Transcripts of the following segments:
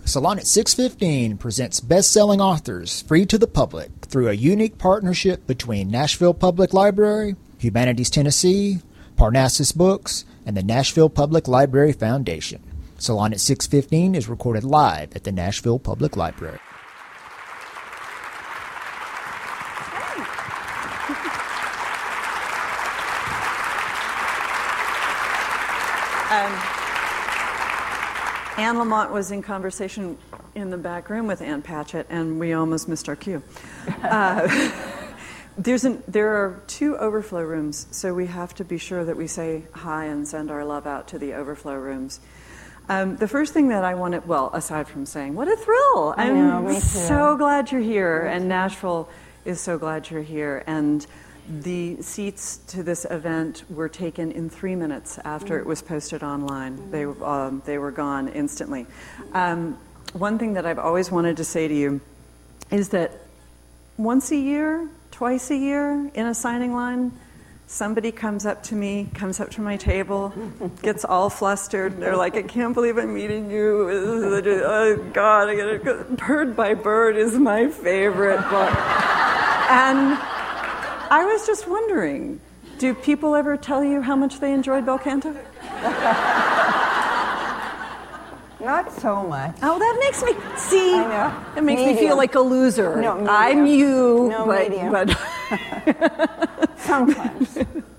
Salon at 615 presents best-selling authors free to the public through a unique partnership between Nashville Public Library, Humanities Tennessee, Parnassus Books, and the Nashville Public Library Foundation. Salon at 615 is recorded live at the Nashville Public Library. Anne Lamott was in conversation in the back room with Ann Patchett, and we almost missed our cue. There are 2 overflow rooms, so we have to be sure that we say hi and send our love out to the overflow rooms. The first thing that I wanted, well, aside from saying, what a thrill! I'm so glad you're here, and Nashville is so glad you're here. And the seats to this event were taken in 3 minutes after it was posted online. They were gone instantly. One thing that I've always wanted to say to you is that once a year, twice a year, in a signing line, somebody comes up to my table, gets all flustered. They're like, I can't believe I'm meeting you. Oh, God, Bird by Bird is my favorite book. And I was just wondering, do people ever tell you how much they enjoyed Bel Canto? Not so much. Oh, that makes me, see, I know. It makes me feel like a loser. No, medium. I'm you, no, but sometimes.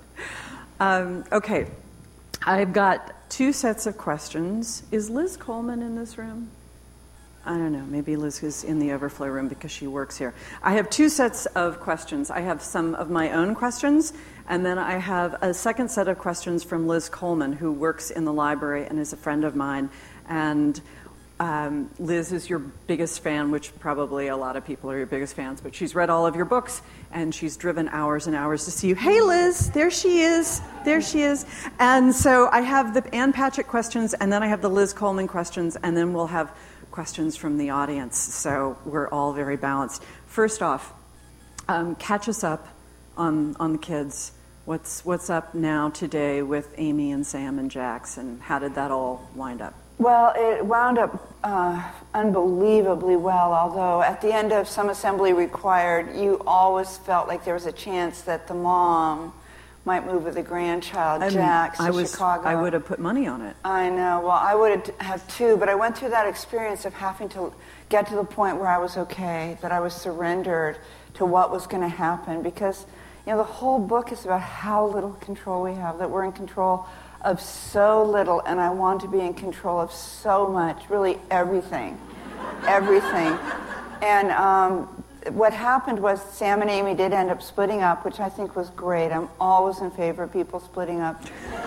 Okay, I've got 2 sets of questions. Is Liz Coleman in this room? I don't know. Maybe Liz is in the overflow room because she works here. I have 2 sets of questions. I have some of my own questions, and then I have a second set of questions from Liz Coleman, who works in the library and is a friend of mine. And Liz is your biggest fan, which probably a lot of people are your biggest fans, but she's read all of your books, and she's driven hours and hours to see you. Hey, Liz, there she is. There she is. And so I have the Ann Patchett questions, and then I have the Liz Coleman questions, and then we'll have questions from the audience, so we're all very balanced. First off, catch us up on the kids. What's up now today with Amy and Sam and Jax, and how did that all wind up? Well, it wound up unbelievably well, although at the end of Some Assembly Required, you always felt like there was a chance that the mom might move with the grandchild, Jax, to Chicago. I would have put money on it. I know. Well, I would have too, but I went through that experience of having to get to the point where I was okay, that I was surrendered to what was going to happen, because the whole book is about how little control we have, that we're in control of so little, and I want to be in control of so much, really everything. And what happened was Sam and Amy did end up splitting up, which I think was great. I'm always in favor of people splitting up.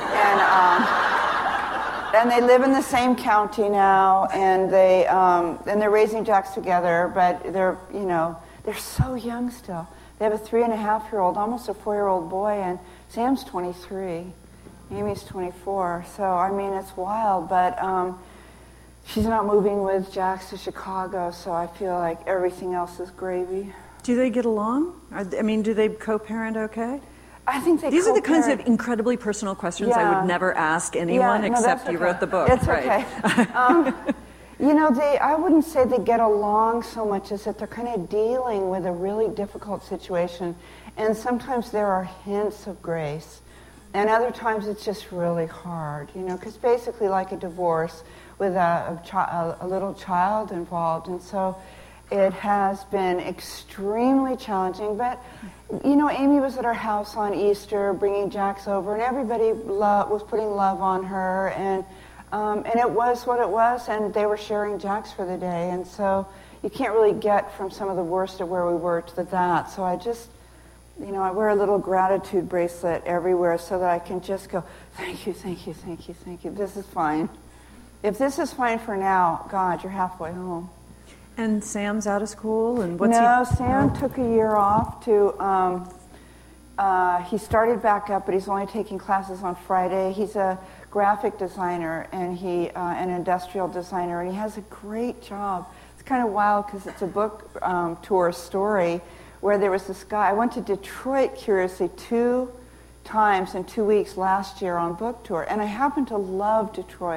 And they live in the same county now, and they're raising Jax together, but they're so young still. They have a 3.5-year-old, almost a 4-year-old boy, and Sam's 23. Amy's 24. So, I mean, it's wild, but she's not moving with Jax to Chicago, so I feel like everything else is gravy. Do they get along? Do they co-parent okay? I think they These are the kinds of incredibly personal questions I would never ask anyone except you wrote the book. It's right. Okay. I wouldn't say they get along so much as that they're kind of dealing with a really difficult situation, and sometimes there are hints of grace, and other times it's just really hard, because basically like a divorce with a little child involved, and so it has been extremely challenging. But Amy was at our house on Easter bringing Jax over, and everybody was putting love on her, and it was what it was, and they were sharing Jax for the day, and so you can't really get from some of the worst of where we were to that. So I just, I wear a little gratitude bracelet everywhere so that I can just go, thank you, thank you, thank you, thank you. This is fine. If this is fine for now, God, you're halfway home. And Sam's out of school, and Sam took a year off to, he started back up, but he's only taking classes on Friday. He's a graphic designer, and an industrial designer, and he has a great job. It's kind of wild because it's a book tour story where there was this guy. I went to Detroit, curiously, 2 times in 2 weeks last year on book tour, and I happen to love Detroit.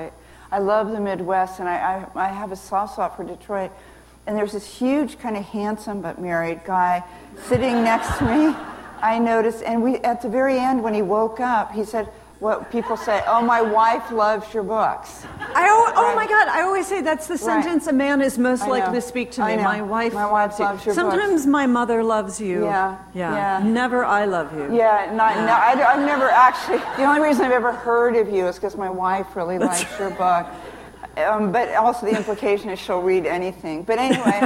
I love the Midwest, and I have a soft spot for Detroit. And there's this huge, kind of handsome but married guy sitting next to me. I noticed, and at the very end, when he woke up, he said, what people say, "Oh, my wife loves your books." Oh my God, I always say that's the sentence a man is most likely to speak to me. My wife loves your books. Sometimes my mother loves you. Yeah. Never I love you. I've never actually, the only reason I've ever heard of you is because my wife really likes your book. But also the implication is she'll read anything. But anyway,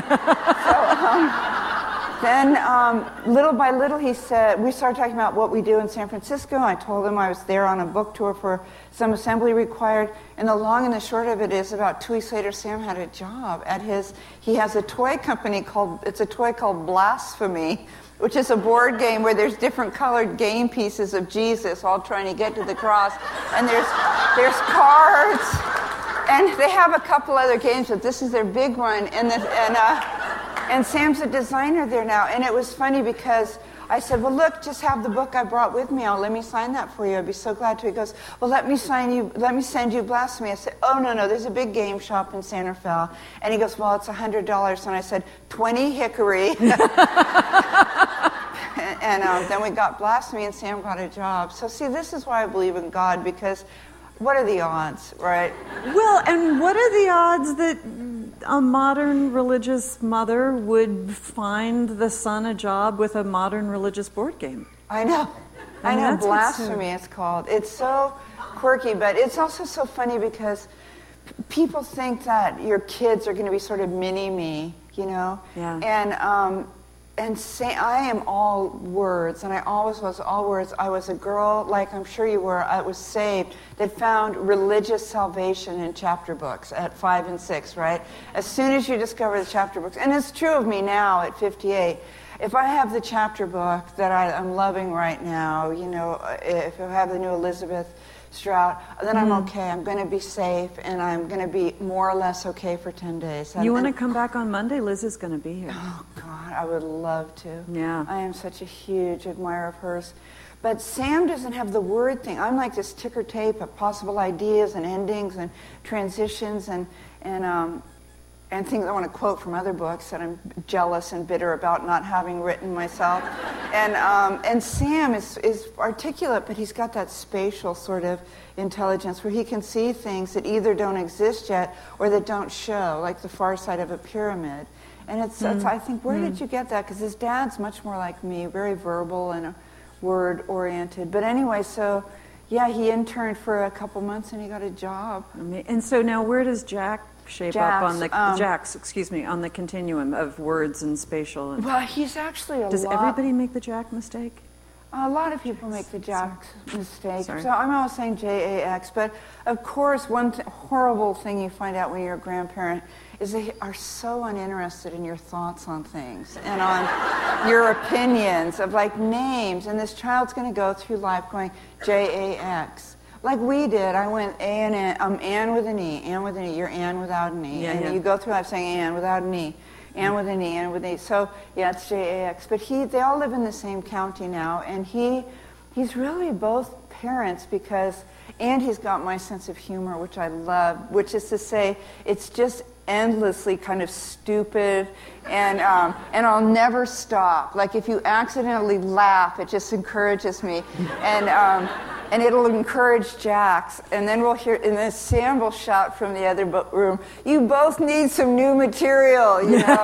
then little by little we started talking about what we do in San Francisco. I told him I was there on a book tour for some assembly required. And the long and the short of it is about 2 weeks later, Sam had a job at he has a toy company called Blasphemy, which is a board game where there's different colored game pieces of Jesus all trying to get to the cross. And there's cards. And they have a couple other games, but this is their big one. And Sam's a designer there now. And it was funny because I said, "Well, look, just have the book I brought with me. Let me sign that for you. I'd be so glad to." He goes, "Well, let me send you Blasphemy." I said, "Oh, no, there's a big game shop in Santa Fe." And he goes, "Well, it's $100. And I said, 20 hickory. And then we got Blasphemy, and Sam got a job. So see, this is why I believe in God, because what are the odds, right? Well, and what are the odds that a modern religious mother would find the son a job with a modern religious board game? I know. Blasphemy it's called. It's so quirky, but it's also so funny because people think that your kids are going to be sort of mini-me, you know? Yeah. And say I am all words, and I always was all words. I was a girl, like I'm sure you were, I was saved, that found religious salvation in chapter books at 5 and 6, right? As soon as you discover the chapter books, and it's true of me now at 58, if I have the chapter book that I'm loving right now, you know, if I have the new Elizabeth Strout, then I'm okay. I'm going to be safe, and I'm going to be more or less okay for 10 days. You want to come back on Monday? Liz is going to be here. Oh, God, I would love to. Yeah. I am such a huge admirer of hers. But Sam doesn't have the word thing. I'm like this ticker tape of possible ideas and endings and transitions and things I want to quote from other books that I'm jealous and bitter about not having written myself. And Sam is articulate, but he's got that spatial sort of intelligence where he can see things that either don't exist yet or that don't show, like the far side of a pyramid. And it's I think, where did you get that? Because his dad's much more like me, very verbal and word-oriented. But anyway, so yeah, he interned for a couple months and he got a job. And so now where does Jack shape up on the on the continuum of words and spatial? Well, he's actually Does everybody make the Jack mistake? A lot of people make the Jack mistake. So I'm always saying J-A-X, but of course one horrible thing you find out when you're a grandparent is they are so uninterested in your thoughts on things and on your opinions of like names, and this child's going to go through life going J-A-X. Like we did. I went A and N. I'm Ann with an E. Ann with an E. You're Ann without an E. You go through life saying Ann without an E. Ann with an E. Ann with an E. So yeah, it's J-A-X. But they all live in the same county now, and he's really both parents and he's got my sense of humor, which I love, which is to say, it's just endlessly kind of stupid, and I'll never stop. Like if you accidentally laugh, it just encourages me, and it'll encourage Jax, and then and then Sam will shout from the other room, "You both need some new material," you know.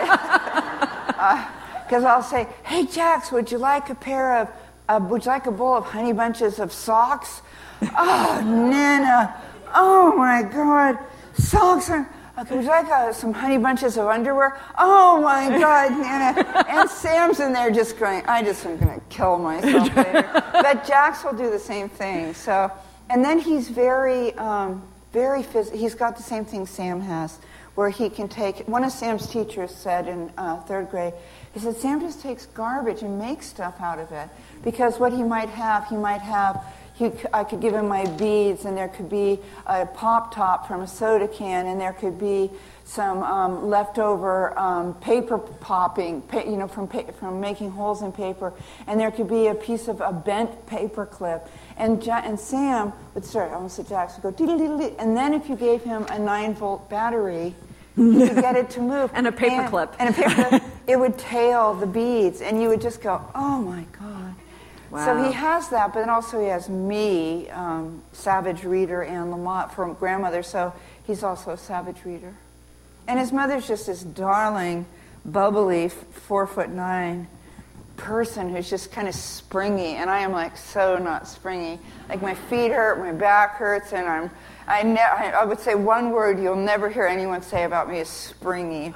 Because I'll say, "Hey Jax, would you like would you like a bowl of Honey Bunches of socks?" "Oh, Nana, oh my God, socks are." "Okay, would you like some Honey Bunches of underwear?" "Oh my God, Nana." And Sam's in there just going, I just am going to kill myself later. But Jax will do the same thing. So, and then he's very he's got the same thing Sam has, where he can take, one of Sam's teachers said in third grade, he said, Sam just takes garbage and makes stuff out of it. Because what he might have, I could give him my beads, and there could be a pop top from a soda can, and there could be some leftover paper popping, from making holes in paper, and there could be a piece of a bent paper clip, and Sam would start, I almost said Jax would go dee-dee-dee-dee, and then if you gave him a 9-volt battery, you could get it to move. And a paper clip. And a paper clip, it would tail the beads, and you would just go, oh my God. Wow. So he has that, but then also he has me, Savage Reader, and Lamont from grandmother, so he's also a Savage Reader. And his mother's just this darling, bubbly, 4'9" person who's just kind of springy, and I am like so not springy. Like my feet hurt, my back hurts, and I would say one word you'll never hear anyone say about me is springy.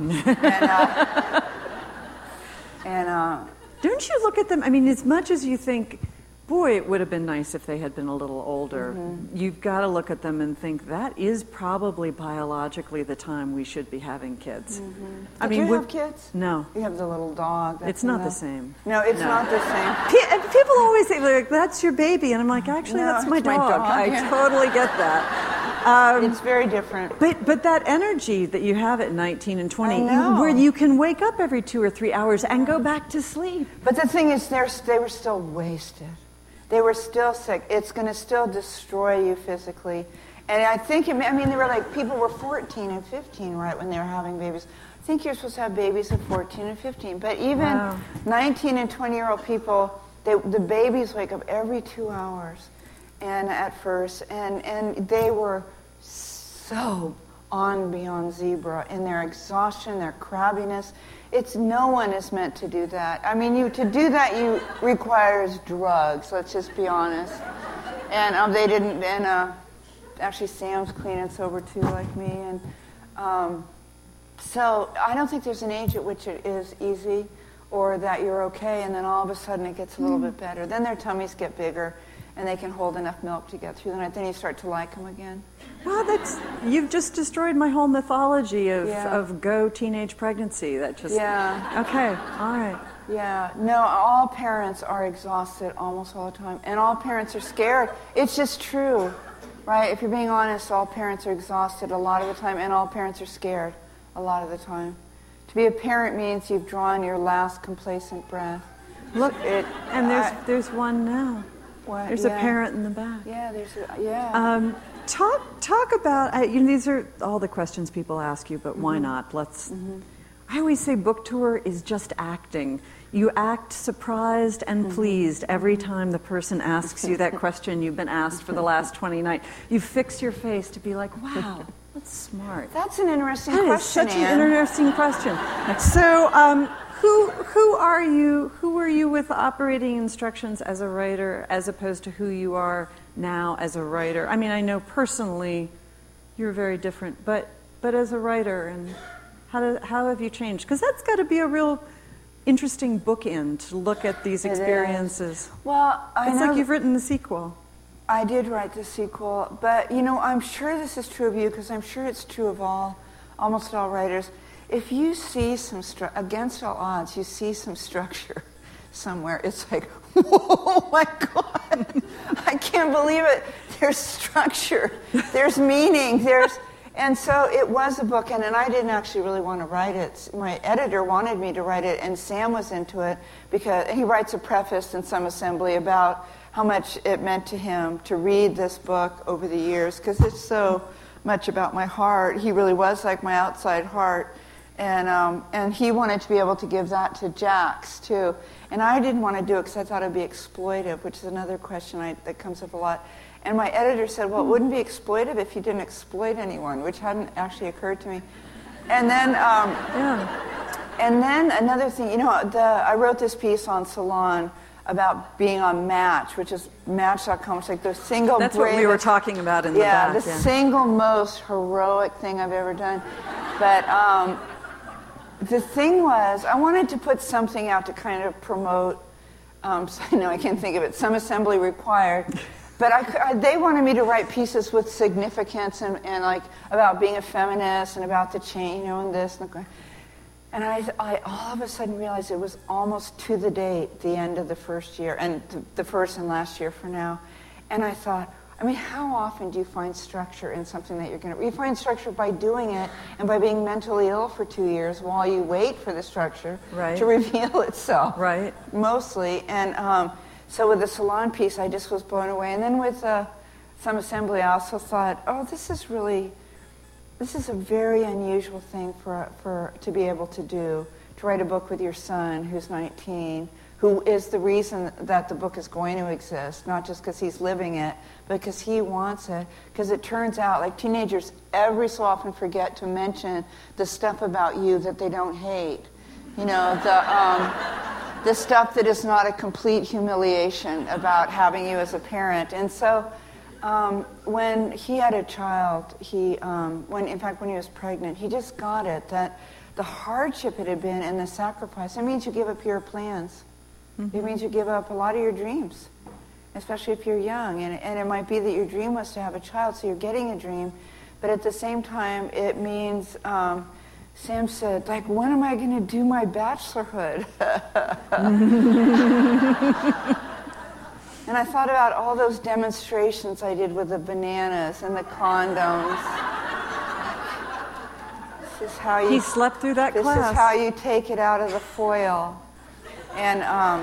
and don't you look at them? I mean, as much as you think, boy, it would have been nice if they had been a little older, you've got to look at them and think that is probably biologically the time we should be having kids. I mean, you have kids? No. You have the little dog. It's not the same. No, it's not the same. People always say, like, that's your baby. And I'm like, actually, No, that's my it's my dog. dog. I totally get that. It's very different. But that energy that you have at 19 and 20, I know. where you can wake up every 2 or 3 hours and go back to sleep. But the thing is, they were still wasted. They were still sick. It's going to still destroy you physically. And I think, they were like, people were 14 and 15, right, when they were having babies. I think you're supposed to have babies at 14 and 15. But even 19 and 20-year-old people, the babies wake up every 2 hours. And at first, and they were so beyond zebra in their exhaustion, their crabbiness. No one is meant to do that. I mean, to do that, requires drugs. Let's just be honest. And they didn't. And actually, Sam's clean and sober too, like me. And so I don't think there's an age at which it is easy, or that you're okay, and then all of a sudden it gets a little bit better. Then their tummies get bigger, and they can hold enough milk to get through the night. Then you start to like them again. Well, you've just destroyed my whole mythology of go teenage pregnancy. That just okay, all right. Yeah, no, all parents are exhausted almost all the time, and all parents are scared. It's just true, right? If you're being honest, all parents are exhausted a lot of the time, and all parents are scared a lot of the time. To be a parent means you've drawn your last complacent breath. Look, there's one now. What? There's a parent in the back. Yeah, Talk about, these are all the questions people ask you, but why not? I always say book tour is just acting. You act surprised and pleased every time the person asks you that question you've been asked for the last 20 nights. You fix your face to be like, wow, that's smart. That's an interesting question, That is such Ann. an interesting question. So, who are you? Who were you with operating instructions as a writer, as opposed to who you are now as a writer? I mean, I know personally you're very different, but as a writer, and how have you changed? Because that's got to be a real interesting bookend to look at these experiences. Well, it's like you've written the sequel. I did write the sequel, but I'm sure this is true of you, because I'm sure it's true of almost all writers. If you see against all odds, you see some structure somewhere, it's like, oh my God, I can't believe it. There's structure, there's meaning, and so it was a book, and I didn't actually really want to write it. My editor wanted me to write it, and Sam was into it, because he writes a preface in some assembly about how much it meant to him to read this book over the years, because it's so much about my heart. He really was like my outside heart. And he wanted to be able to give that to Jax, too. And I didn't want to do it because I thought it would be exploitive, which is another question that comes up a lot. And my editor said, well, it wouldn't be exploitive if you didn't exploit anyone, which hadn't actually occurred to me. And then, and then another thing, I wrote this piece on Salon about being on Match, which is Match.com. It's like the single That's what we were talking about in the back. The single most heroic thing I've ever done. But the thing was, I wanted to put something out to kind of promote, I can't think of it, some assembly required. But they wanted me to write pieces with significance and like about being a feminist and about the change, and this and that. And I all of a sudden realized it was almost to the date, the end of the first year, and the first and last year for now. And I thought, I mean, how often do you find structure in something that you're going to... You find structure by doing it and by being mentally ill for 2 years while you wait for the structure to reveal itself. Right. Mostly. And so with the salon piece, I just was blown away. And then with some assembly, I also thought, oh, this is a very unusual thing for to be able to do, to write a book with your son who's 19, who is the reason that the book is going to exist, not just because he's living it, but because he wants it. Because it turns out, like, teenagers every so often forget to mention the stuff about you that they don't hate. You know, the stuff that is not a complete humiliation about having you as a parent. And so when he had a child, when he was pregnant, he just got it, that the hardship it had been and the sacrifice, it means you give up your plans. Mm-hmm. It means you give up a lot of your dreams, especially if you're young. And it might be that your dream was to have a child, so you're getting a dream. But at the same time, it means, Sam said, like, when am I going to do my bachelorhood? And I thought about all those demonstrations I did with the bananas and the condoms. This is how you... He slept through that class. This is how you take it out of the foil. And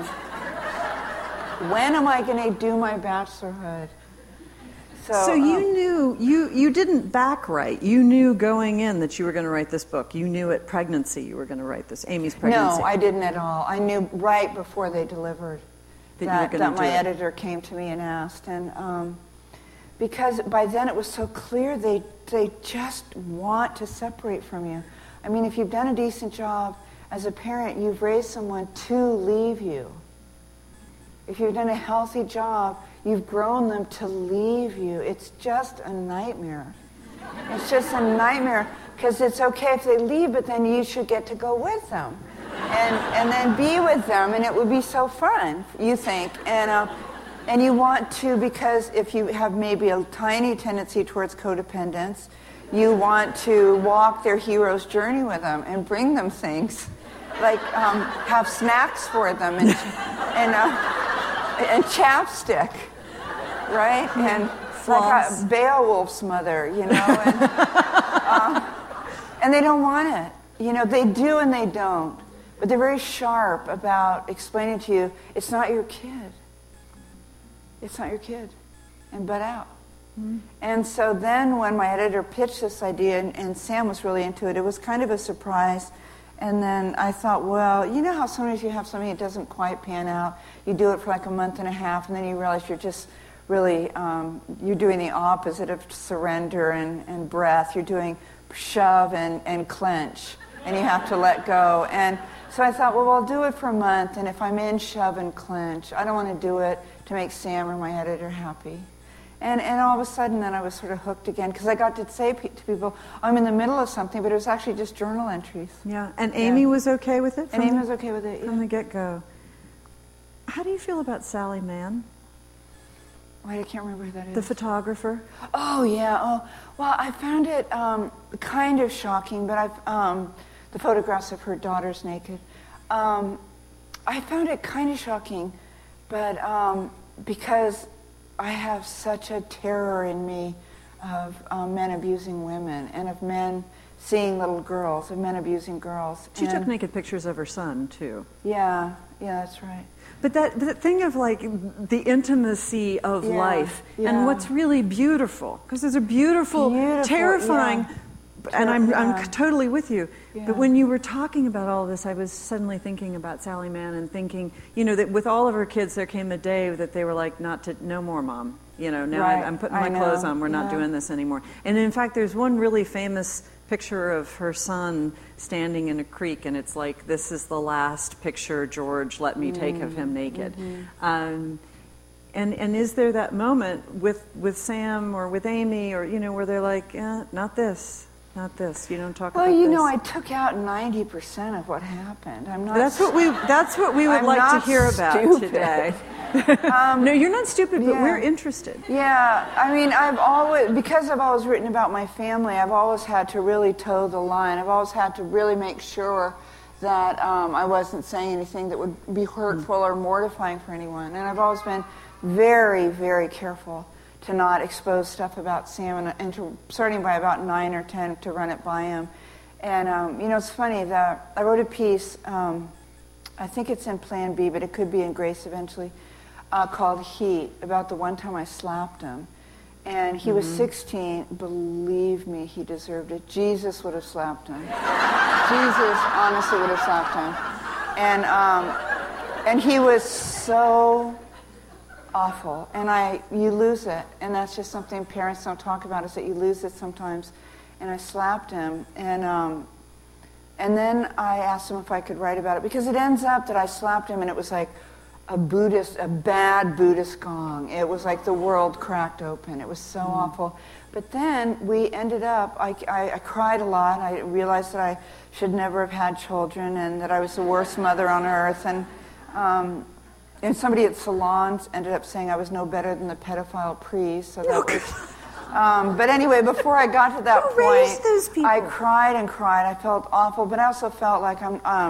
when am I going to do my bachelorhood? So you knew, you didn't backwrite. You knew going in that you were going to write this book. You knew at pregnancy you were going to write this, Amy's pregnancy. No, I didn't at all. I knew right before they delivered that my editor came to me and asked. And because by then it was so clear they just want to separate from you. I mean, if you've done a decent job as a parent, you've raised someone to leave you. If you've done a healthy job, you've grown them to leave you. It's just a nightmare. It's just a nightmare, because it's okay if they leave, but then you should get to go with them and then be with them, and it would be so fun, you think. And you want to, because if you have maybe a tiny tendency towards codependence, you want to walk their hero's journey with them and bring them things, like have snacks for them and chapstick, right? And like a Beowulf's mother, you know. And they don't want it. You know, they do and they don't. But they're very sharp about explaining to you, it's not your kid. It's not your kid. And butt out. Mm-hmm. And so then when my editor pitched this idea, and Sam was really into it, it was kind of a surprise. And then I thought, well, you know how sometimes you have something that doesn't quite pan out. You do it for like a month and a half, and then you realize you're just really, you're doing the opposite of surrender and breath. You're doing shove and clench, and you have to let go. And so I thought, well, I'll do it for a month, and if I'm in shove and clench, I don't want to do it to make Sam or my editor happy. And all of a sudden, then I was sort of hooked again, because I got to say to people, I'm in the middle of something, but it was actually just journal entries. Yeah, and Amy was okay with it? And Amy was okay with it, yeah. From the get-go. How do you feel about Sally Mann? Wait, I can't remember who that is. The photographer? Oh, yeah. Oh, well, I found it kind of shocking, but the photographs of her daughters naked. I found it kind of shocking, but because I have such a terror in me of men abusing women, and of men seeing little girls, of men abusing girls. She took naked pictures of her son, too. Yeah, that's right. But that thing of, like, the intimacy of life, and what's really beautiful, because there's a beautiful terrifying, and I'm totally with you. Yeah. But when you were talking about all this, I was suddenly thinking about Sally Mann and thinking, you know, that with all of her kids, there came a day that they were like, no more, Mom. You know, now I'm putting my clothes on. We're not doing this anymore. And in fact, there's one really famous picture of her son standing in a creek, and it's like, this is the last picture, George, let me take of him naked. Mm-hmm. And is there that moment with Sam or with Amy, or, you know, where they're like, not this. Not this. You don't talk about this. Well, you know, I took out 90% of what happened. I'm not. That's what we would like to hear about today. No, you're not stupid, but we're interested. Yeah, I mean, because I've always written about my family, I've always had to really toe the line. I've always had to really make sure that I wasn't saying anything that would be hurtful or mortifying for anyone. And I've always been very, very careful to not expose stuff about Sam, and to, starting by about 9 or 10 to run it by him. And, it's funny that I wrote a piece, I think it's in Plan B, but it could be in Grace eventually, called Heat, about the one time I slapped him. And he was 16. Believe me, he deserved it. Jesus would have slapped him. Jesus honestly would have slapped him. And he was so awful. And you lose it. And that's just something parents don't talk about, is that you lose it sometimes. And I slapped him. And then I asked him if I could write about it, because it ends up that I slapped him and it was like a bad Buddhist gong. It was like the world cracked open. It was so awful. But then we ended up, I cried a lot. I realized that I should never have had children and that I was the worst mother on earth. And somebody at salons ended up saying I was no better than the pedophile priest. So that was... but anyway, before I got to that point, those people? I cried and cried. I felt awful, but I also felt like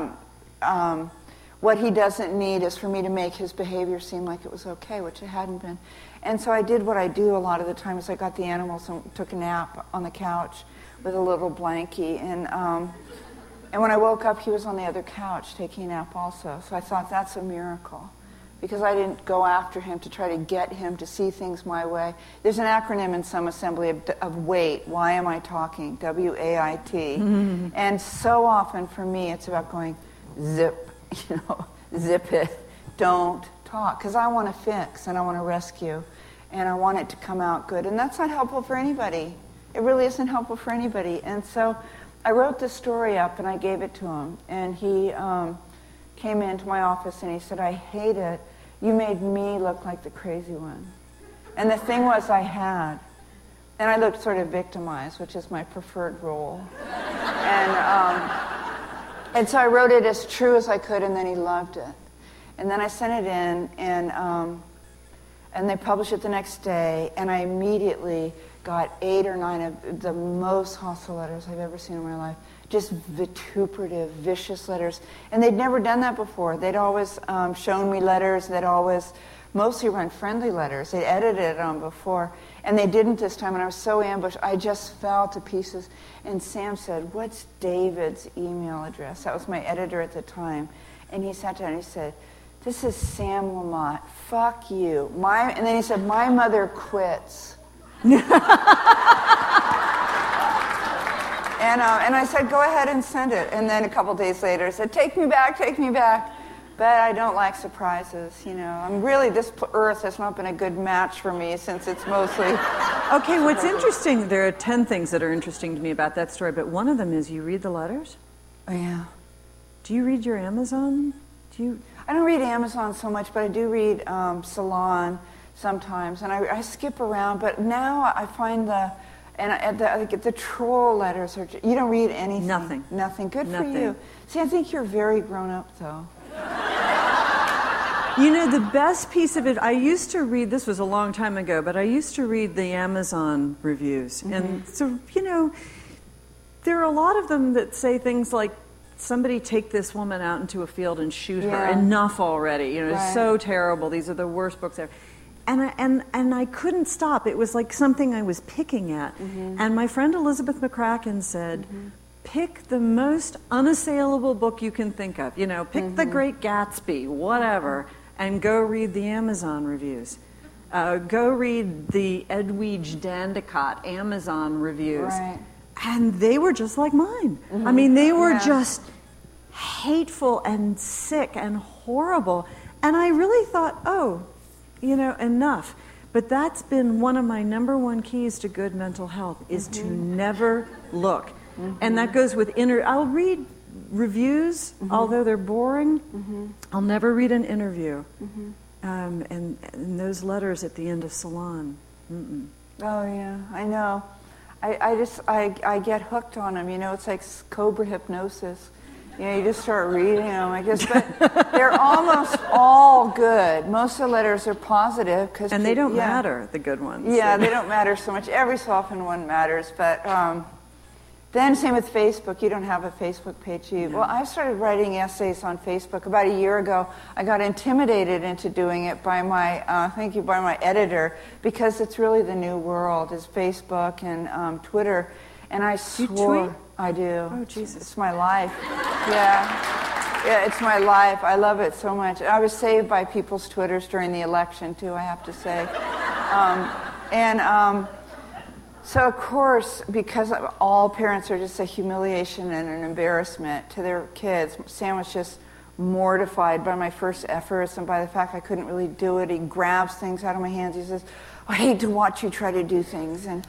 what he doesn't need is for me to make his behavior seem like it was okay, which it hadn't been. And so I did what I do a lot of the time, is I got the animals and took a nap on the couch with a little blankie. And when I woke up, he was on the other couch taking a nap also. So I thought, that's a miracle, because I didn't go after him to try to get him to see things my way. There's an acronym in some assembly of WAIT. Why am I talking? WAIT. And so often for me, it's about going zip. Zip it. Don't talk. Because I want to fix and I want to rescue and I want it to come out good. And that's not helpful for anybody. It really isn't helpful for anybody. And so I wrote this story up and I gave it to him. And he came into my office and he said, I hate it. You made me look like the crazy one. And the thing was, I had. And I looked sort of victimized, which is my preferred role. And so I wrote it as true as I could, and then he loved it. And then I sent it in, and they published it the next day, and I immediately got 8 or 9 of the most hostile letters I've ever seen in my life. Just vituperative, vicious letters. And they'd never done that before. They'd always shown me letters. They'd always mostly run friendly letters. They'd edited them before. And they didn't this time, and I was so ambushed, I just fell to pieces. And Sam said, what's David's email address? That was my editor at the time. And he sat down and he said, this is Sam Lamott. Fuck you. And then he said, my mother quits. And I said, go ahead and send it. And then a couple days later, I said, take me back, take me back. But I don't like surprises, I'm really, this earth has not been a good match for me since it's mostly... Okay, what's interesting, there are 10 things that are interesting to me about that story, but one of them is you read the letters? Oh, yeah. Do you read your Amazon? I don't read Amazon so much, but I do read Salon sometimes, and I skip around, but now I find the troll letters are... You don't read anything? Nothing. Nothing. Good for you. See, I think you're very grown up, though. The best piece of it, I used to read, this was a long time ago, but I used to read the Amazon reviews. Mm-hmm. And so, there are a lot of them that say things like, somebody take this woman out into a field and shoot her. Enough already. It's so terrible. These are the worst books ever. And I couldn't stop. It was like something I was picking at. Mm-hmm. And my friend Elizabeth McCracken said, pick the most unassailable book you can think of. Pick The Great Gatsby, whatever, and go read the Amazon reviews. Go read the Edwidge Dandicott Amazon reviews. Right. And they were just like mine. Mm-hmm. I mean, they were just hateful and sick and horrible. And I really thought, enough. But that's been one of my number one keys to good mental health, is to never look. Mm-hmm. And that goes with I'll read reviews, although they're boring. I'll never read an interview. And those letters at the end of Salon. Oh, yeah, I know. I get hooked on them. It's like cobra hypnosis. You just start reading them, I guess. But they're almost all good. Most of the letters are positive. And they don't matter, the good ones. Yeah, they don't matter so much. Every so often one matters. But Then same with Facebook. You don't have a Facebook page. Well, I started writing essays on Facebook about a year ago. I got intimidated into doing it by my by my editor, because it's really the new world is Facebook and Twitter. And I swore. You tweet? I do. Oh, Jesus. It's my life. Yeah, it's my life. I love it so much. I was saved by people's Twitters during the election too, I have to say. So, of course, because all parents are just a humiliation and an embarrassment to their kids, Sam was just mortified by my first efforts and by the fact I couldn't really do it. He grabs things out of my hands. He says, I hate to watch you try to do things. And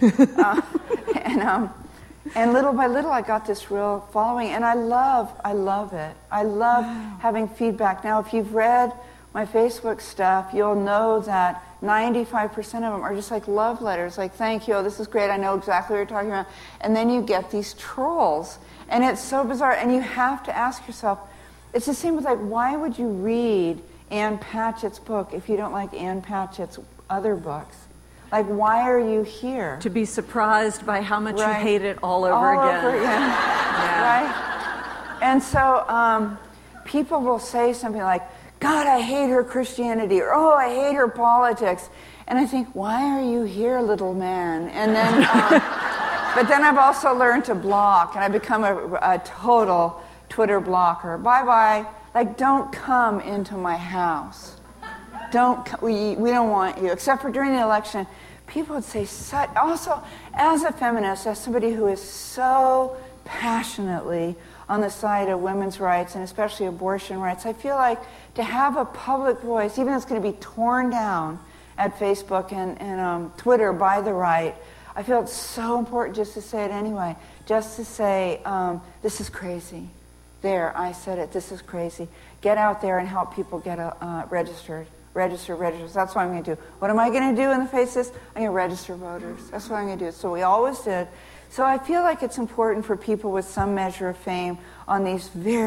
little by little, I got this real following. And I love it. I love having feedback. Now, if you've read my Facebook stuff, you'll know that 95% of them are just like love letters, like, thank you, oh, this is great, I know exactly what you're talking about. And then you get these trolls. And it's so bizarre. And you have to ask yourself, it's the same with, like, why would you read Ann Patchett's book if you don't like Ann Patchett's other books? Like, why are you here? To be surprised by how much you hate it all over again. Right? And so people will say something like, God, I hate her Christianity, or oh, I hate her politics. And I think, why are you here, little man? And then, but then I've also learned to block, and I've become a total Twitter blocker. Bye-bye. Like, don't come into my house. We don't want you. Except for during the election, people would say, also, as a feminist, as somebody who is so passionately on the side of women's rights, and especially abortion rights, I feel like to have a public voice, even though it's going to be torn down at Facebook and Twitter by the right, I feel it's so important just to say it anyway. Just to say, this is crazy. There, I said it, this is crazy. Get out there and help people get registered. Register. That's what I'm going to do. What am I going to do in the face of this? I'm going to register voters. That's what I'm going to do. So we always did. So I feel like it's important for people with some measure of fame on these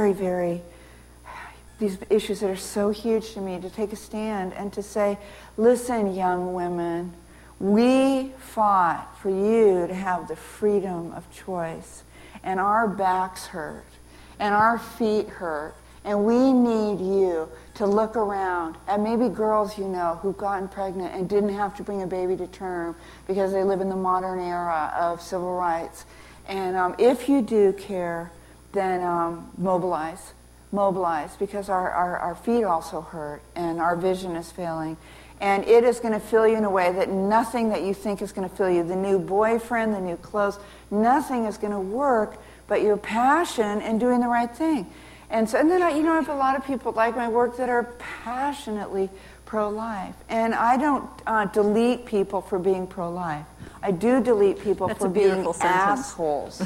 these issues that are so huge to me to take a stand and to say, listen, young women, we fought for you to have the freedom of choice, and our backs hurt, and our feet hurt, and we need you to look around at maybe girls you know who've gotten pregnant and didn't have to bring a baby to term because they live in the modern era of civil rights. And if you do care, then mobilize, because our feet also hurt and our vision is failing. And it is going to fill you in a way that nothing that you think is going to fill you, the new boyfriend, the new clothes, nothing is going to work but your passion and doing the right thing. And then I have a lot of people like my work that are passionately pro-life. And I don't delete people for being pro-life. I do delete people for being assholes.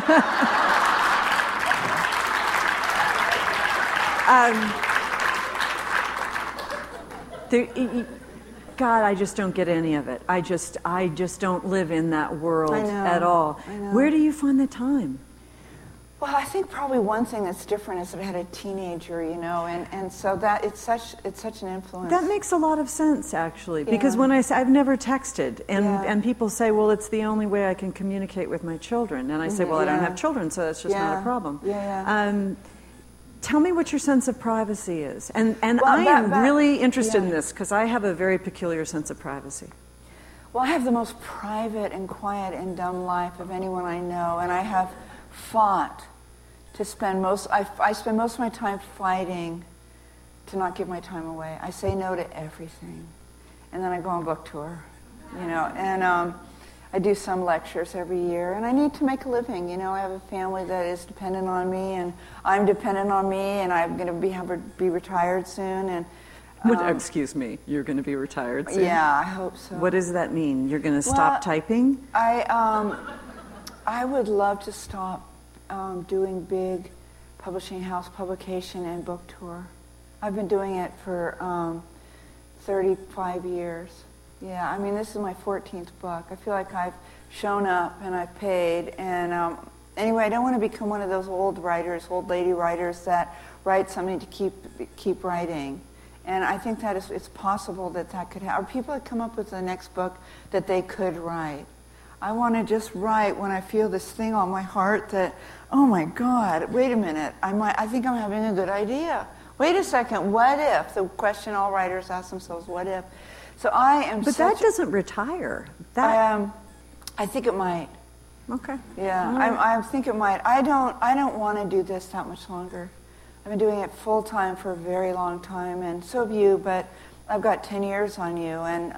God, I just don't get any of it. I just don't live in that world at all. I know. Where do you find the time? Well, I think probably one thing that's different is that I had a teenager, and so that it's such an influence. That makes a lot of sense, actually, because when I've never texted, and people say, well, it's the only way I can communicate with my children, and I say, well, I don't have children, so that's just not a problem. Tell me what your sense of privacy is, and I am really interested in this because I have a very peculiar sense of privacy. Well, I have the most private and quiet and dumb life of anyone I know, and I have fought to spend I spend most of my time fighting to not give my time away. I say no to everything, and then I go on book tour, and I do some lectures every year, and I need to make a living. I have a family that is dependent on me, and I'm dependent on me, and I'm going to be retired soon. And excuse me, you're going to be retired soon? Yeah, I hope so. What does that mean? You're going to stop typing? I would love to stop doing big publishing house publication and book tour. I've been doing it for 35 years. Yeah, I mean, this is my 14th book. I feel like I've shown up and I've paid. And anyway, I don't want to become one of those old lady writers that write something to keep writing. And I think that it's possible that could happen. Or people that come up with the next book that they could write. I want to just write when I feel this thing on my heart that, oh my God, wait a minute, I think I'm having a good idea. Wait a second, what if? The question all writers ask themselves, what if? So I am But that doesn't retire. That I think it might. Okay. Yeah, Right. I think it might. I don't want to do this that much longer. I've been doing it full time for a very long time, and so have you, but I've got 10 years on you, and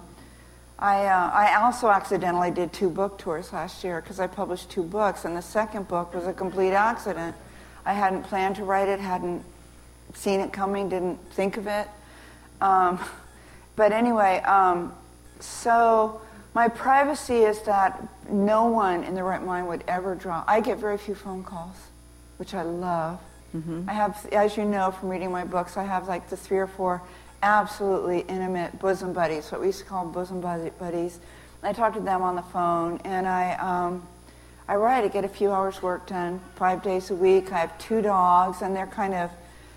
I also accidentally did 2 book tours last year because I published 2 books, and the second book was a complete accident. I hadn't planned to write it, hadn't seen it coming, didn't think of it. But anyway, so my privacy is that no one in their right mind would ever draw. I get very few phone calls, which I love. Mm-hmm. I have, as you know from reading my books, I have like the 3 or 4 absolutely intimate bosom buddies, what we used to call bosom buddies. I talk to them on the phone, and I write. I get a few hours work done 5 days a week. I have 2 dogs, and they're kind of,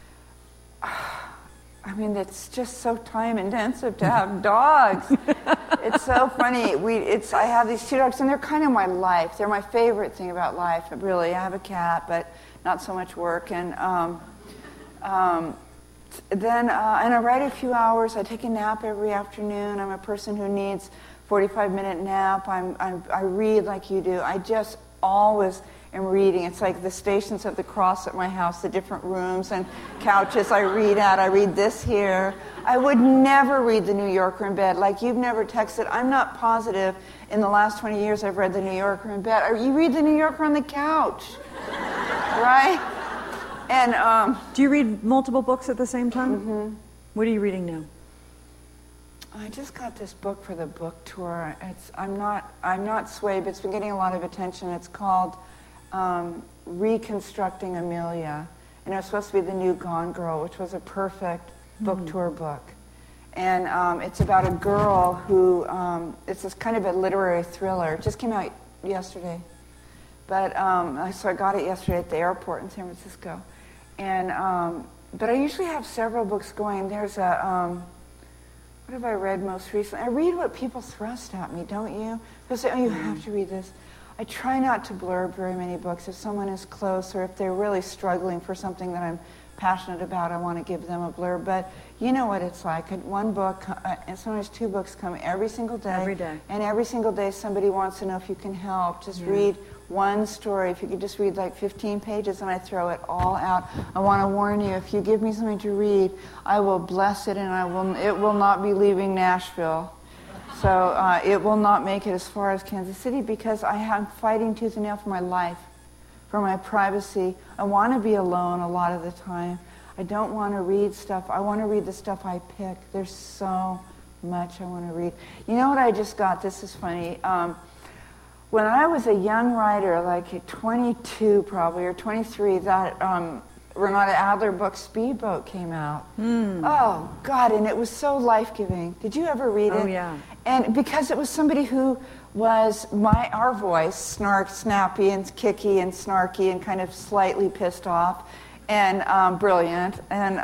I mean, it's just so time intensive to have dogs. It's so funny. I have these 2 dogs, and they're kind of my life. They're my favorite thing about life, really. I have a cat, but not so much work. And then I write a few hours. I take a nap every afternoon. I'm a person who needs 45-minute nap. I read like you do. I just always am reading. It's like the Stations of the Cross at my house, the different rooms and couches I read at. I read this here. I would never read the New Yorker in bed. Like you've never texted. I'm not positive in the last 20 years I've read the New Yorker in bed. You read the New Yorker on the couch, right? And do you read multiple books at the same time? Mm-hmm. What are you reading now? I just got this book for the book tour. I'm not swayed, but it's been getting a lot of attention. It's called Reconstructing Amelia, and it was supposed to be the new Gone Girl, which was a perfect book tour book. And it's about a girl who it's this kind of a literary thriller. It just came out yesterday, but so I got it yesterday at the airport in San Francisco. And but I usually have several books going. There's a what have I read most recently? I read what people thrust at me, don't you? They'll say, oh, you have to read this. I try not to blurb very many books. If someone is close or if they're really struggling for something that I'm passionate about, I want to give them a blurb. But you know what it's like. One book, and sometimes 2 books come every single day. Every day. And every single day somebody wants to know if you can help. Just read one story. If you could just read like 15 pages and I throw it all out. I want to warn you, if you give me something to read, I will bless it and it will not be leaving Nashville. So it will not make it as far as Kansas City because I am fighting tooth and nail for my life, for my privacy. I want to be alone a lot of the time. I don't want to read stuff. I want to read the stuff I pick. There's so much I want to read. You know what I just got? This is funny. When I was a young writer, like at 22 probably, or 23, that Renata Adler book, Speedboat, came out. Oh, God, and it was so life-giving. Did you ever read it? Oh, yeah. And because it was somebody who was our voice, snappy and kicky and snarky and kind of slightly pissed off and brilliant, and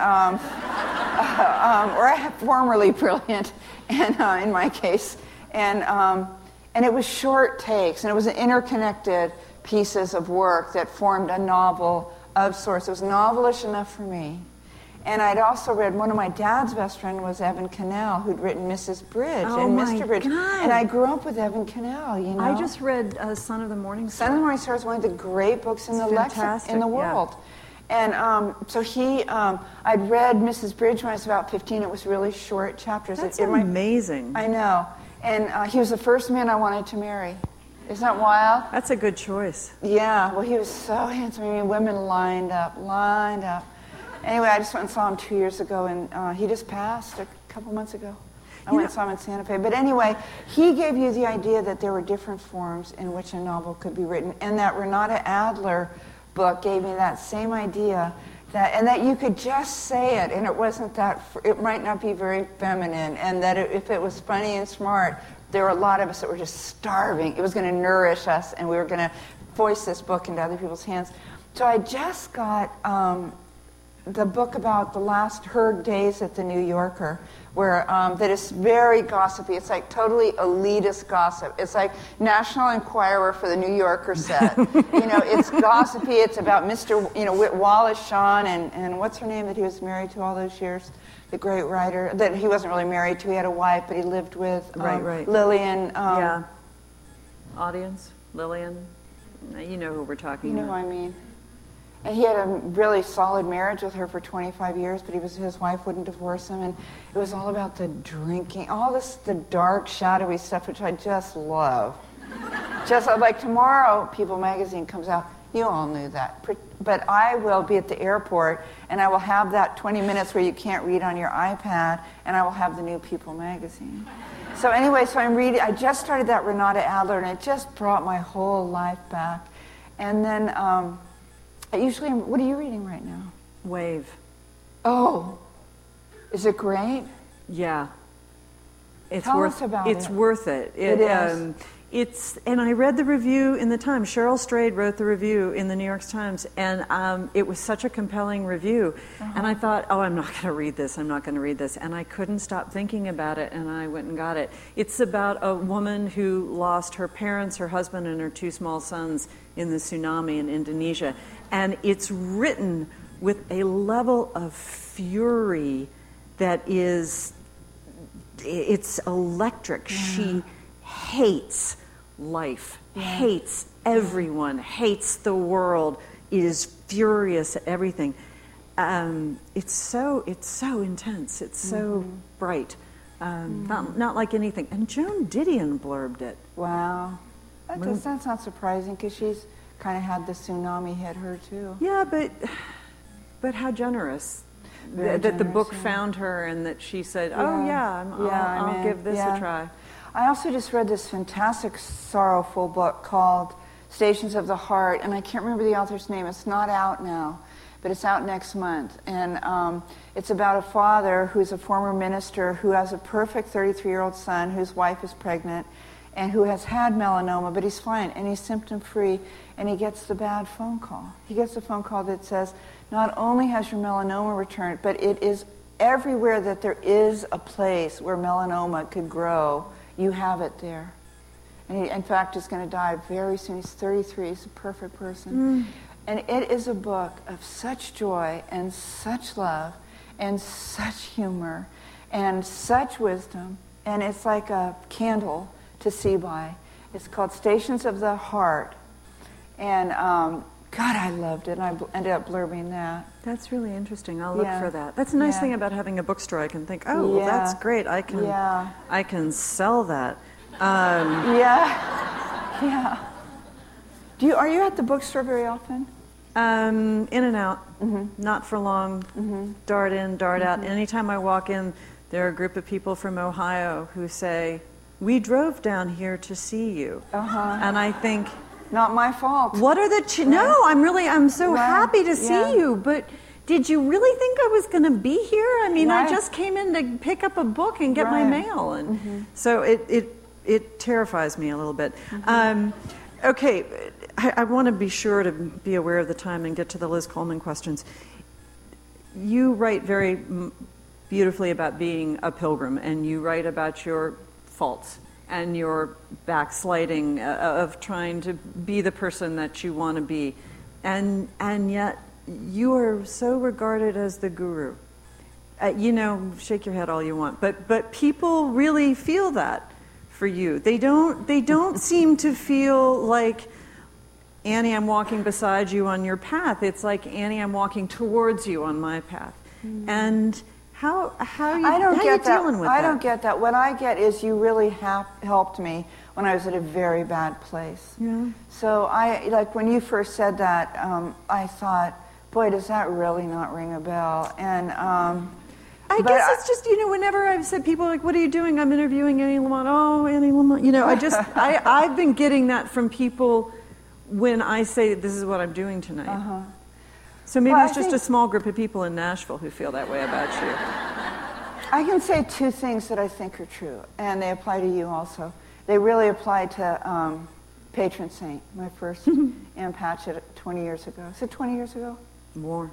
or formerly brilliant, and in my case, and it was short takes, and it was interconnected pieces of work that formed a novel of sorts. It was novelish enough for me. And I'd also read, one of my dad's best friend was Evan Cannell, who'd written Mrs. Bridge and Mr. Bridge. God. And I grew up with Evan Cannell, you know. I just read Son of the Morning Star. Son of the Morning Star is one of the great books in the world. And so I'd read Mrs. Bridge when I was about 15. It was really short chapters. That's amazing. I know. And he was the first man I wanted to marry. Isn't that wild? That's a good choice. Yeah, well, he was so handsome. I mean, women lined up. Anyway, I just went and saw him 2 years ago, and he just passed a couple months ago. I went and saw him in Santa Fe. But anyway, he gave you the idea that there were different forms in which a novel could be written. And that Renata Adler book gave me that same idea, that you could just say it, and it wasn't it might not be very feminine, and that if it was funny and smart, there were a lot of us that were just starving. It was going to nourish us, and we were going to voice this book into other people's hands. So I just got the book about her days at the New Yorker, where that is very gossipy. It's like totally elitist gossip. It's like National Enquirer for the New Yorker set. It's gossipy. It's about Mr. Wallace Shawn and what's her name that he was married to all those years, the great writer that he wasn't really married to. He had a wife, but he lived with right. Lillian. Yeah. Audience, Lillian. You know who we're talking about. You know what I mean. And he had a really solid marriage with her for 25 years, but his wife wouldn't divorce him, and it was all about the drinking, all the dark, shadowy stuff, which I just love. Just like tomorrow, People magazine comes out. You all knew that. But I will be at the airport, and I will have that 20 minutes where you can't read on your iPad, and I will have the new People magazine. So anyway, I'm reading. I just started that Renata Adler, and it just brought my whole life back. And then... what are you reading right now? Wave. Oh, is it great? Yeah. Tell us about it. It's worth it. It is. And I read the review in the Times. Cheryl Strayed wrote the review in the New York Times, and it was such a compelling review. Uh-huh. And I thought, I'm not going to read this. And I couldn't stop thinking about it, and I went and got it. It's about a woman who lost her parents, her husband, and her 2 small sons in the tsunami in Indonesia. And it's written with a level of fury that it's electric. Yeah. She hates life, hates everyone, hates the world, is furious at everything. It's so intense. It's so bright. Not like anything. And Joan Didion blurbed it. Wow. That's not surprising, because she's kind of had the tsunami hit her too. Yeah, but how generous that the book found her, and that she said, I'll give this a try. I also just read this fantastic sorrowful book called Stations of the Heart, and I can't remember the author's name. It's not out now, but it's out next month. And it's about a father who's a former minister who has a perfect 33-year-old son whose wife is pregnant, and who has had melanoma, but he's fine, and he's symptom-free, and he gets the bad phone call. He gets a phone call that says, not only has your melanoma returned, but it is everywhere that there is a place where melanoma could grow, you have it there. And he, in fact, is going to die very soon. He's 33. He's a perfect person. And it is a book of such joy and such love and such humor and such wisdom. And it's like a candle to see by. It's called Stations of the Heart. And God, I loved it. And I ended up blurbing that. That's really interesting. I'll look for that. That's a nice thing about having a bookstore. I can think, well, that's great. I can sell that. Are you at the bookstore very often? In and out. Not for long. Dart in, dart out. Anytime I walk in, there are a group of people from Ohio who say, we drove down here to see you. And I think, not my fault. What are the... No, I'm so happy to see you, but did you really think I was going to be here? I mean, I just came in to pick up a book and get my mail. And so it terrifies me a little bit. Okay, I want to be sure to be aware of the time and get to the Liz Coleman questions. You write very beautifully about being a pilgrim, and you write about your faults and your backsliding of trying to be the person that you want to be. And yet you are so regarded as the guru. Shake your head all you want, but people really feel that for you. They don't seem to feel like, Annie, I'm walking beside you on your path. It's like, Annie, I'm walking towards you on my path. And how are you dealing with that? I don't get that. What I get is you really helped me when I was at a very bad place. So when you first said that, I thought, boy, does that really not ring a bell? And I guess it's just, whenever I've said, people are like, what are you doing? I'm interviewing Annie Lamott. Oh, Annie Lamott. I've been getting that from people when I say this is what I'm doing tonight. So maybe it's just a small group of people in Nashville who feel that way about you. I can say 2 things that I think are true, and they apply to you also. They really apply to Patron Saint, my first Ann Patchett 20 years ago. Is it 20 years ago? More.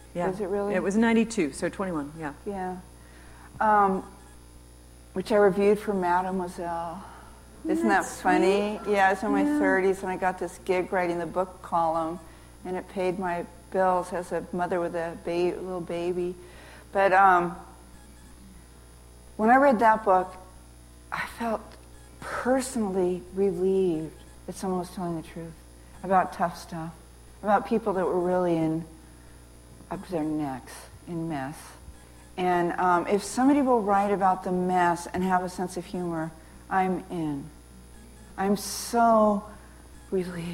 Yeah. Was it really? It was 92, so 21, yeah. Yeah. Which I reviewed for Mademoiselle. Isn't that funny? Sweet? Yeah, I was in my 30s and I got this gig writing the book column, and it paid my bills as a mother with a little baby. But when I read that book, I felt personally relieved that someone was telling the truth about tough stuff, about people that were really up to their necks in mess. And if somebody will write about the mess and have a sense of humor, I'm in. I'm so relieved.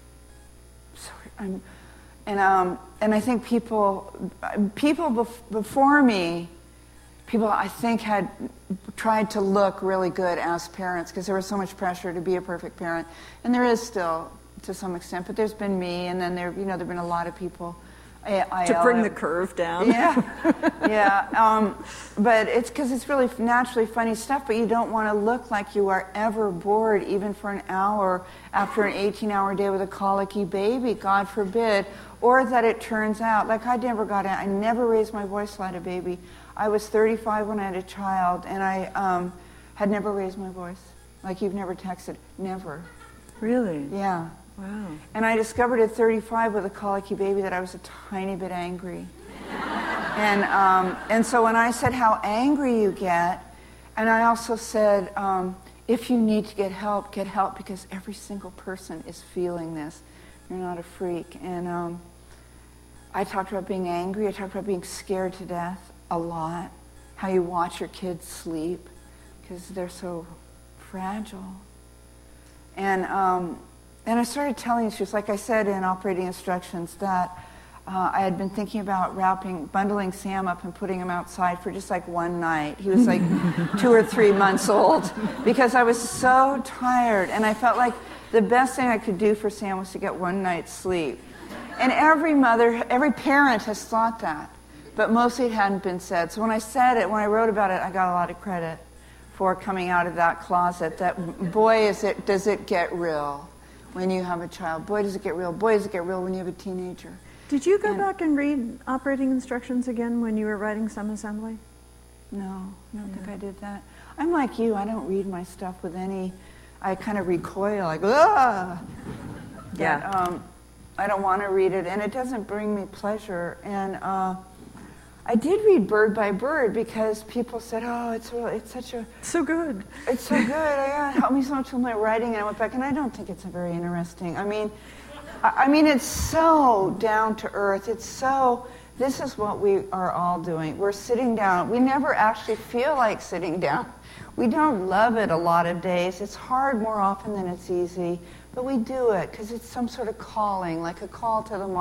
And I think people before me, people I think had tried to look really good as parents because there was so much pressure to be a perfect parent, and there is still to some extent. But there's been me, and then there've been a lot of people. To bring the curve down. Yeah, yeah. But it's because it's really naturally funny stuff, but you don't want to look like you are ever bored, even for an hour after an 18-hour day with a colicky baby, God forbid. Or that it turns out, like I never raised my voice till I had a baby. I was 35 when I had a child, and I had never raised my voice. Like you've never texted, never. Really? Yeah. Wow. And I discovered at 35 with a colicky baby that I was a tiny bit angry. And so when I said how angry you get, and I also said, if you need to get help because every single person is feeling this. You're not a freak. And I talked about being angry. I talked about being scared to death a lot. How you watch your kids sleep because they're so fragile. And I started telling issues, like I said in operating instructions, that I had been thinking about bundling Sam up and putting him outside for just like one night. He was like 2 or 3 months old because I was so tired. And I felt like the best thing I could do for Sam was to get one night's sleep. And every parent has thought that, but mostly it hadn't been said. So when I wrote about it, I got a lot of credit for coming out of that closet, that boy, does it get real. When you have a child, boy, does it get real. Boy, does it get real when you have a teenager. Did you go back and read operating instructions again when you were writing some assembly? No, I don't think I did that. I'm like you. I don't read my stuff with any. I kind of recoil, like, ah. Yeah. But, I don't want to read it, and it doesn't bring me pleasure. And I did read Bird by Bird because people said, "Oh, it's such a so good. It's so good. It helped me so much with my writing." And I went back, and I don't think it's very interesting. I mean, it's so down to earth. It's so. This is what we are all doing. We're sitting down. We never actually feel like sitting down. We don't love it a lot of days. It's hard more often than it's easy, but we do it because it's some sort of calling, like a call to the